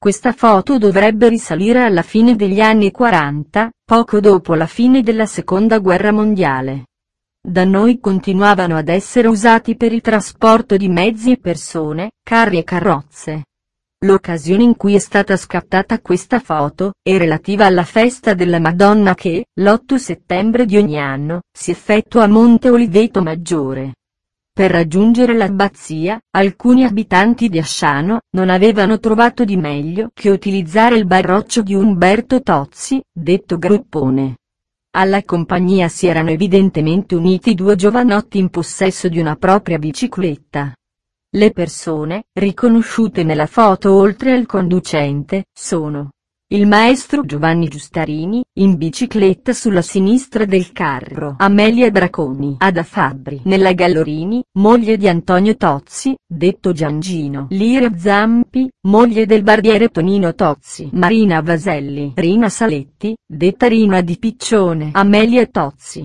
Questa foto dovrebbe risalire alla fine degli anni 40, poco dopo la fine della Seconda Guerra Mondiale. Da noi continuavano ad essere usati per il trasporto di mezzi e persone, carri e carrozze. L'occasione in cui è stata scattata questa foto, è relativa alla festa della Madonna che, l'8 settembre di ogni anno, si effettua a Monte Oliveto Maggiore. Per raggiungere l'abbazia, alcuni abitanti di Asciano non avevano trovato di meglio che utilizzare il baroccio di Umberto Tozzi, detto Gruppone. Alla compagnia si erano evidentemente uniti due giovanotti in possesso di una propria bicicletta. Le persone, riconosciute nella foto oltre al conducente, sono il maestro Giovanni Giustarini, in bicicletta sulla sinistra del carro, Amelia Draconi, Ada Fabbri, Nella Gallorini, moglie di Antonio Tozzi, detto Giangino, Liria Zampi, moglie del barbiere Tonino Tozzi, Marina Vaselli, Rina Saletti, detta Rina di Piccione, Amelia Tozzi.